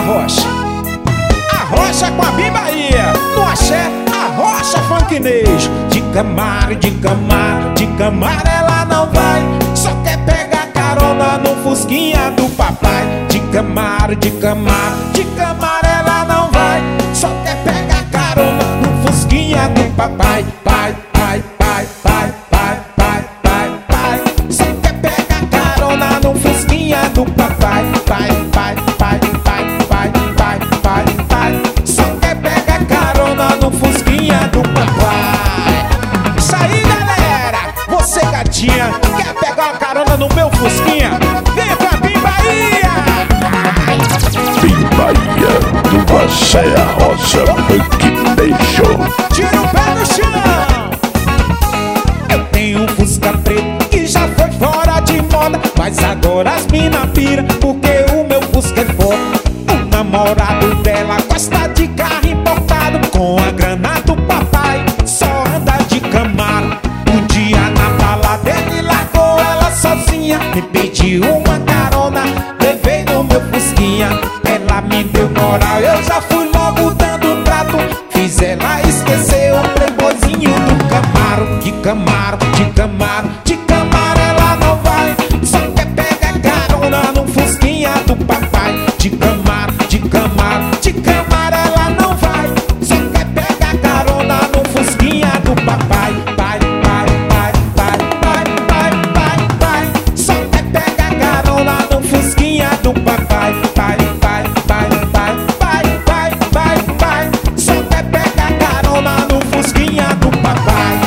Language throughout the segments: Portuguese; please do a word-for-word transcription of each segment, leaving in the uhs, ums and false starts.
Rocha. A Rocha com a Bim Bahia. No axé, a Rocha funknejo. De Camaro, de Camaro, de Camaro ela não vai. Só quer pegar carona no fusquinha do papai. De Camaro, de Camaro, de Camaro ela não vai. Só quer pegar carona no fusquinha do papai. Pai, pai, pai, pai, pai, pai, pai, pai. Só quer pegar carona no fusquinha do papai. Pai, pai, pai, pai, pai, pai, pai, pai. Só quer pegar carona no fusquinha do papai. Isso aí, galera! Você, gatinha, quer pegar uma carona no meu fusquinha? Vem pra Bim Bahia! Bim Bahia, do axé a Rocha funknejo. Tira o pé no chão! Eu tenho um Fusca preto que já foi fora de moda, mas agora as mina pira porque o meu Fusca é foda. O namorado dela gosta de carro importado, com a grana do papai só anda de Camaro. Um dia na balada ele largou ela sozinha, me pediu uma carona, levei no meu Fusquinha. Ela me deu moral, eu já fui logo dando trato, fiz ela esquecer o playboyzinho do Camaro. De Camaro, de Camaro, de Camaro ela não vai. Só quer pegar carona no fusquinha do papai. De Camaro, de Camaro, de Camaro ela não vai. Só quer pegar carona no fusquinha do papai. Pai, pai, pai, pai, pai, pai, pai, pai. Só quer pegar carona no fusquinha do papai. Pai, pai, pai, pai, pai, pai, pai, pai. Só quer pegar carona no fusquinha do papai.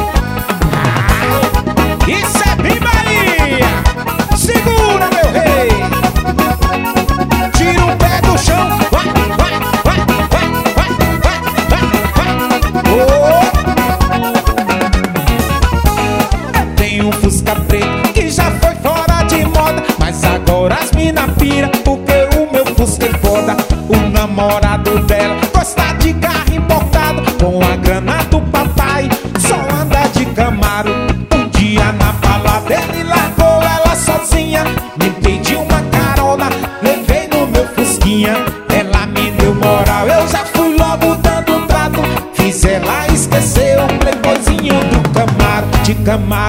Isso é Bim Bahia! Segura, meu rei! Tira o pé do chão! Vai, vai, vai, vai, vai, vai, vai, vai! Oh! Eu tenho um Fusca preto que já foi fora de moda, mas agora as mina pira porque o meu Fusca é foda. O namorado dela gosta de carro importado, com a grana do papai só anda de Camaro. Um dia na balada ele largou ela sozinha, me pediu uma carona, levei no meu Fusquinha. Ela me deu moral, eu já fui logo dando trato, fiz ela esquecer o playboyzinho do Camaro. De Camaro,